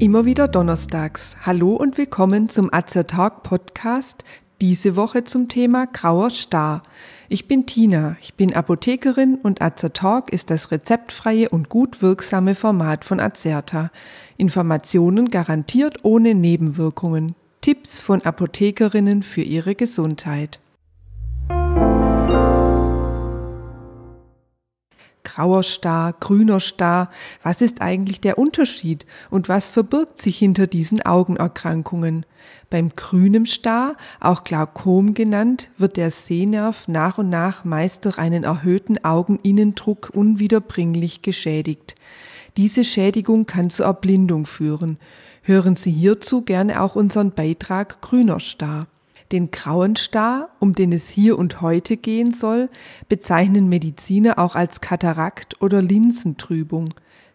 Immer wieder donnerstags. Hallo und willkommen zum AZerTalk Podcast. Diese Woche zum Thema grauer Star. Ich bin Tina, ich bin Apothekerin und AZerTalk ist das rezeptfreie und gut wirksame Format von Azerta. Informationen garantiert ohne Nebenwirkungen. Tipps von Apothekerinnen für ihre Gesundheit. Grauer Star, grüner Star, was ist eigentlich der Unterschied und was verbirgt sich hinter diesen Augenerkrankungen? Beim grünen Star, auch Glaukom genannt, wird der Sehnerv nach und nach meist durch einen erhöhten Augeninnendruck unwiederbringlich geschädigt. Diese Schädigung kann zur Erblindung führen. Hören Sie hierzu gerne auch unseren Beitrag Grüner Star. Den grauen Star, um den es hier und heute gehen soll, bezeichnen Mediziner auch als Katarakt oder Linsentrübung.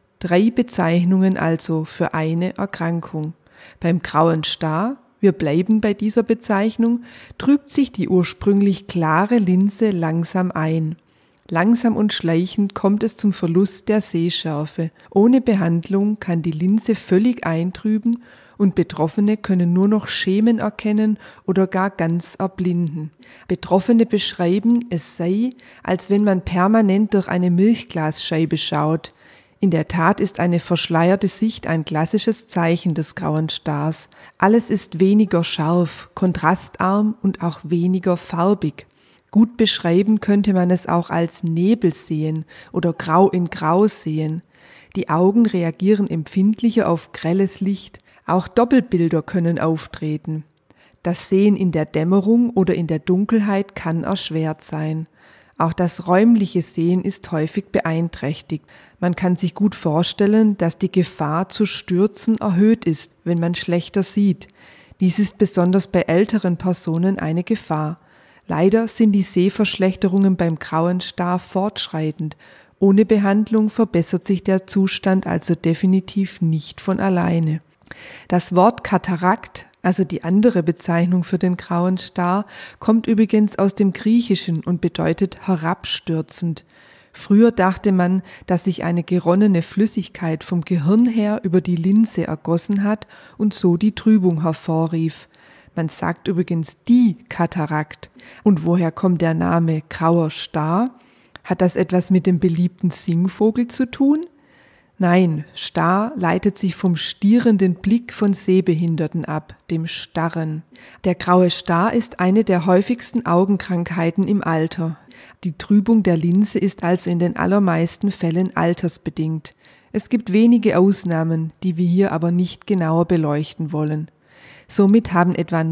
3 Bezeichnungen also für eine Erkrankung. Beim grauen Star, wir bleiben bei dieser Bezeichnung, trübt sich die ursprünglich klare Linse langsam ein. Langsam und schleichend kommt es zum Verlust der Sehschärfe. Ohne Behandlung kann die Linse völlig eintrüben und Betroffene können nur noch Schemen erkennen oder gar ganz erblinden. Betroffene beschreiben, es sei, als wenn man permanent durch eine Milchglasscheibe schaut. In der Tat ist eine verschleierte Sicht ein klassisches Zeichen des grauen Stars. Alles ist weniger scharf, kontrastarm und auch weniger farbig. Gut beschreiben könnte man es auch als Nebel sehen oder Grau in Grau sehen. Die Augen reagieren empfindlicher auf grelles Licht. Auch Doppelbilder können auftreten. Das Sehen in der Dämmerung oder in der Dunkelheit kann erschwert sein. Auch das räumliche Sehen ist häufig beeinträchtigt. Man kann sich gut vorstellen, dass die Gefahr zu Stürzen erhöht ist, wenn man schlechter sieht. Dies ist besonders bei älteren Personen eine Gefahr. Leider sind die Sehverschlechterungen beim grauen Star fortschreitend. Ohne Behandlung verbessert sich der Zustand also definitiv nicht von alleine. Das Wort Katarakt, also die andere Bezeichnung für den grauen Star, kommt übrigens aus dem Griechischen und bedeutet herabstürzend. Früher dachte man, dass sich eine geronnene Flüssigkeit vom Gehirn her über die Linse ergossen hat und so die Trübung hervorrief. Man sagt übrigens die Katarakt. Und woher kommt der Name grauer Star? Hat das etwas mit dem beliebten Singvogel zu tun? Nein, Star leitet sich vom stierenden Blick von Sehbehinderten ab, dem Starren. Der graue Star ist eine der häufigsten Augenkrankheiten im Alter. Die Trübung der Linse ist also in den allermeisten Fällen altersbedingt. Es gibt wenige Ausnahmen, die wir hier aber nicht genauer beleuchten wollen. Somit haben etwa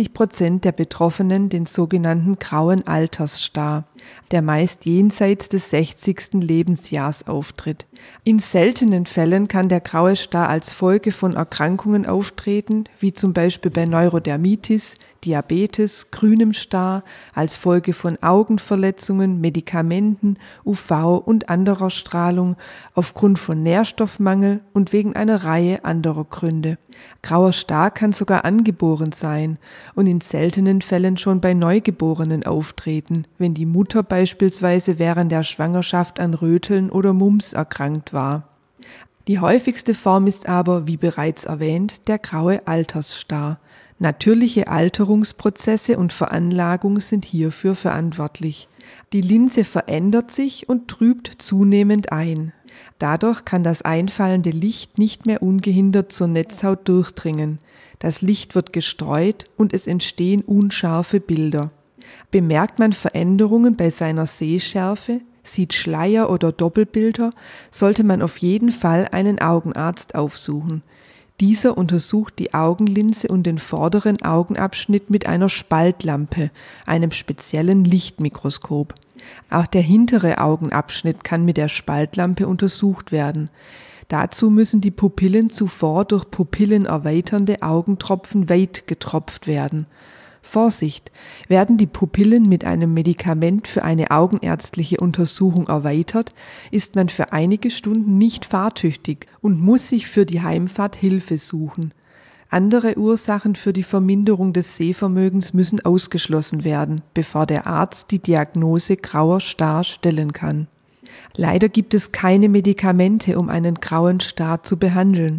90% der Betroffenen den sogenannten grauen Altersstar, der meist jenseits des 60. Lebensjahrs auftritt. In seltenen Fällen kann der graue Star als Folge von Erkrankungen auftreten, wie zum Beispiel bei Neurodermitis, Diabetes, grünem Star, als Folge von Augenverletzungen, Medikamenten, UV und anderer Strahlung, aufgrund von Nährstoffmangel und wegen einer Reihe anderer Gründe. Grauer Star kann sogar angeboren sein und in seltenen Fällen schon bei Neugeborenen auftreten, wenn die Mutter beispielsweise während der Schwangerschaft an Röteln oder Mumps erkrankt war. Die häufigste Form ist aber, wie bereits erwähnt, der graue Altersstar. Natürliche Alterungsprozesse und Veranlagung sind hierfür verantwortlich. Die Linse verändert sich und trübt zunehmend ein. Dadurch kann das einfallende Licht nicht mehr ungehindert zur Netzhaut durchdringen. Das Licht wird gestreut und es entstehen unscharfe Bilder. Bemerkt man Veränderungen bei seiner Sehschärfe, sieht Schleier oder Doppelbilder, sollte man auf jeden Fall einen Augenarzt aufsuchen. Dieser untersucht die Augenlinse und den vorderen Augenabschnitt mit einer Spaltlampe, einem speziellen Lichtmikroskop. Auch der hintere Augenabschnitt kann mit der Spaltlampe untersucht werden. Dazu müssen die Pupillen zuvor durch pupillenerweiternde Augentropfen weit getropft werden. Vorsicht! Werden die Pupillen mit einem Medikament für eine augenärztliche Untersuchung erweitert, ist man für einige Stunden nicht fahrtüchtig und muss sich für die Heimfahrt Hilfe suchen. Andere Ursachen für die Verminderung des Sehvermögens müssen ausgeschlossen werden, bevor der Arzt die Diagnose grauer Star stellen kann. Leider gibt es keine Medikamente, um einen grauen Star zu behandeln.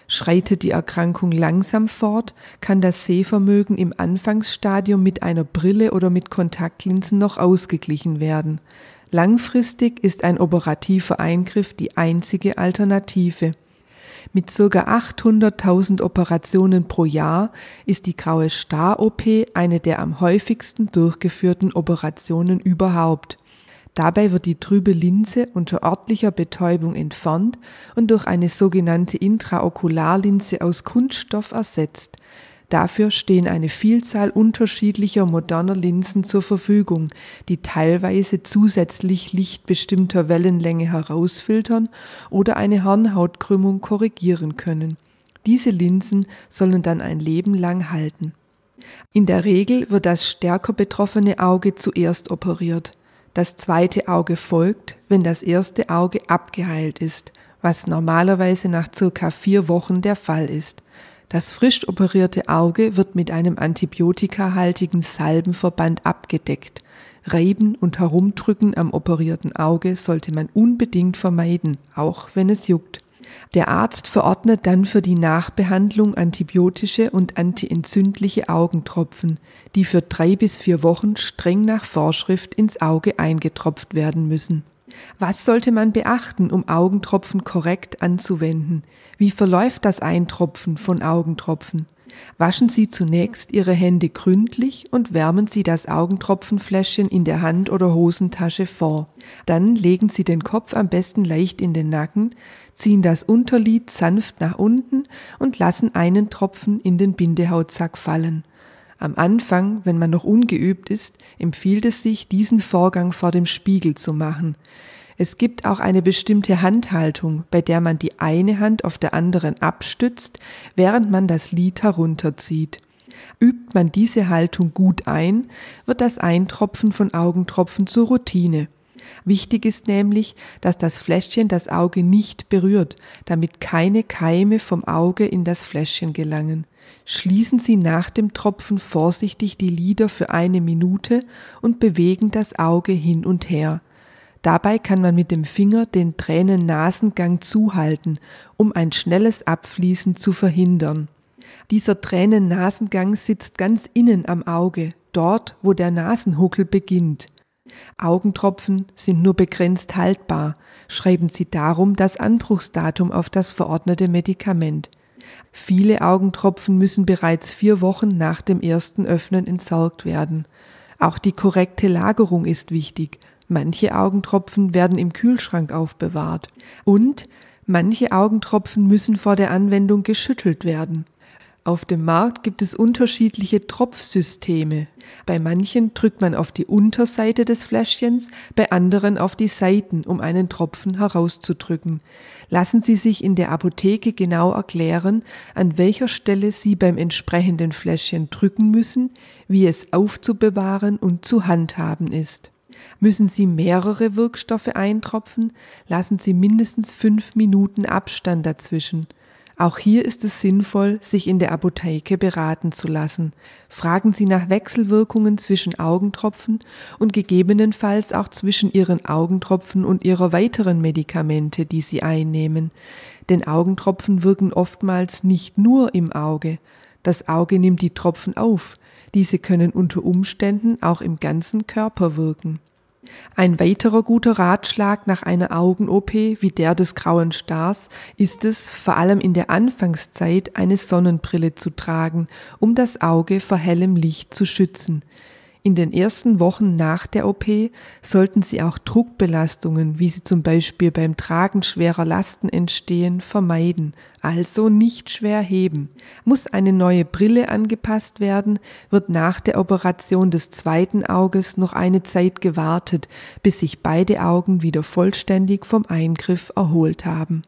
Schreitet die Erkrankung langsam fort, kann das Sehvermögen im Anfangsstadium mit einer Brille oder mit Kontaktlinsen noch ausgeglichen werden. Langfristig ist ein operativer Eingriff die einzige Alternative. Mit ca. 800.000 Operationen pro Jahr ist die Graue Star-OP eine der am häufigsten durchgeführten Operationen überhaupt. Dabei wird die trübe Linse unter örtlicher Betäubung entfernt und durch eine sogenannte Intraokularlinse aus Kunststoff ersetzt. Dafür stehen eine Vielzahl unterschiedlicher moderner Linsen zur Verfügung, die teilweise zusätzlich lichtbestimmter Wellenlänge herausfiltern oder eine Hornhautkrümmung korrigieren können. Diese Linsen sollen dann ein Leben lang halten. In der Regel wird das stärker betroffene Auge zuerst operiert. Das zweite Auge folgt, wenn das erste Auge abgeheilt ist, was normalerweise nach ca. 4 Wochen der Fall ist. Das frisch operierte Auge wird mit einem antibiotikahaltigen Salbenverband abgedeckt. Reiben und Herumdrücken am operierten Auge sollte man unbedingt vermeiden, auch wenn es juckt. Der Arzt verordnet dann für die Nachbehandlung antibiotische und antientzündliche Augentropfen, die für 3 bis 4 Wochen streng nach Vorschrift ins Auge eingetropft werden müssen. Was sollte man beachten, um Augentropfen korrekt anzuwenden? Wie verläuft das Eintropfen von Augentropfen? Waschen Sie zunächst Ihre Hände gründlich und wärmen Sie das Augentropfenfläschchen in der Hand- oder Hosentasche vor. Dann legen Sie den Kopf am besten leicht in den Nacken, ziehen das Unterlid sanft nach unten und lassen einen Tropfen in den Bindehautsack fallen. Am Anfang, wenn man noch ungeübt ist, empfiehlt es sich, diesen Vorgang vor dem Spiegel zu machen. Es gibt auch eine bestimmte Handhaltung, bei der man die eine Hand auf der anderen abstützt, während man das Lid herunterzieht. Übt man diese Haltung gut ein, wird das Eintropfen von Augentropfen zur Routine. Wichtig ist nämlich, dass das Fläschchen das Auge nicht berührt, damit keine Keime vom Auge in das Fläschchen gelangen. Schließen Sie nach dem Tropfen vorsichtig die Lider für 1 Minute und bewegen das Auge hin und her. Dabei kann man mit dem Finger den Tränennasengang zuhalten, um ein schnelles Abfließen zu verhindern. Dieser Tränennasengang sitzt ganz innen am Auge, dort, wo der Nasenhuckel beginnt. Augentropfen sind nur begrenzt haltbar. Schreiben Sie darum das Anbruchsdatum auf das verordnete Medikament. Viele Augentropfen müssen bereits 4 Wochen nach dem ersten Öffnen entsorgt werden. Auch die korrekte Lagerung ist wichtig. Manche Augentropfen werden im Kühlschrank aufbewahrt. Und manche Augentropfen müssen vor der Anwendung geschüttelt werden. Auf dem Markt gibt es unterschiedliche Tropfsysteme. Bei manchen drückt man auf die Unterseite des Fläschchens, bei anderen auf die Seiten, um einen Tropfen herauszudrücken. Lassen Sie sich in der Apotheke genau erklären, an welcher Stelle Sie beim entsprechenden Fläschchen drücken müssen, wie es aufzubewahren und zu handhaben ist. Müssen Sie mehrere Wirkstoffe eintropfen, lassen Sie mindestens 5 Minuten Abstand dazwischen. Auch hier ist es sinnvoll, sich in der Apotheke beraten zu lassen. Fragen Sie nach Wechselwirkungen zwischen Augentropfen und gegebenenfalls auch zwischen Ihren Augentropfen und Ihrer weiteren Medikamente, die Sie einnehmen. Denn Augentropfen wirken oftmals nicht nur im Auge. Das Auge nimmt die Tropfen auf. Diese können unter Umständen auch im ganzen Körper wirken. Ein weiterer guter Ratschlag nach einer Augen-OP wie der des Grauen Stars ist es, vor allem in der Anfangszeit eine Sonnenbrille zu tragen, um das Auge vor hellem Licht zu schützen. In den ersten Wochen nach der OP sollten Sie auch Druckbelastungen, wie sie zum Beispiel beim Tragen schwerer Lasten entstehen, vermeiden, also nicht schwer heben. Muss eine neue Brille angepasst werden, wird nach der Operation des zweiten Auges noch eine Zeit gewartet, bis sich beide Augen wieder vollständig vom Eingriff erholt haben.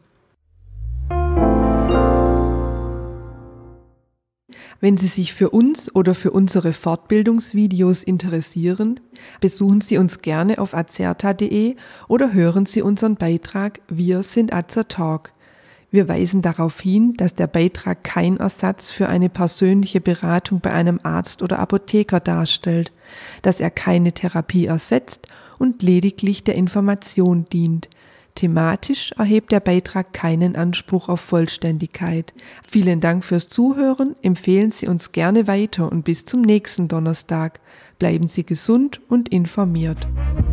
Wenn Sie sich für uns oder für unsere Fortbildungsvideos interessieren, besuchen Sie uns gerne auf azerta.de oder hören Sie unseren Beitrag Wir sind Azertalk. Wir weisen darauf hin, dass der Beitrag kein Ersatz für eine persönliche Beratung bei einem Arzt oder Apotheker darstellt, dass er keine Therapie ersetzt und lediglich der Information dient. Thematisch erhebt der Beitrag keinen Anspruch auf Vollständigkeit. Vielen Dank fürs Zuhören, empfehlen Sie uns gerne weiter und bis zum nächsten Donnerstag. Bleiben Sie gesund und informiert.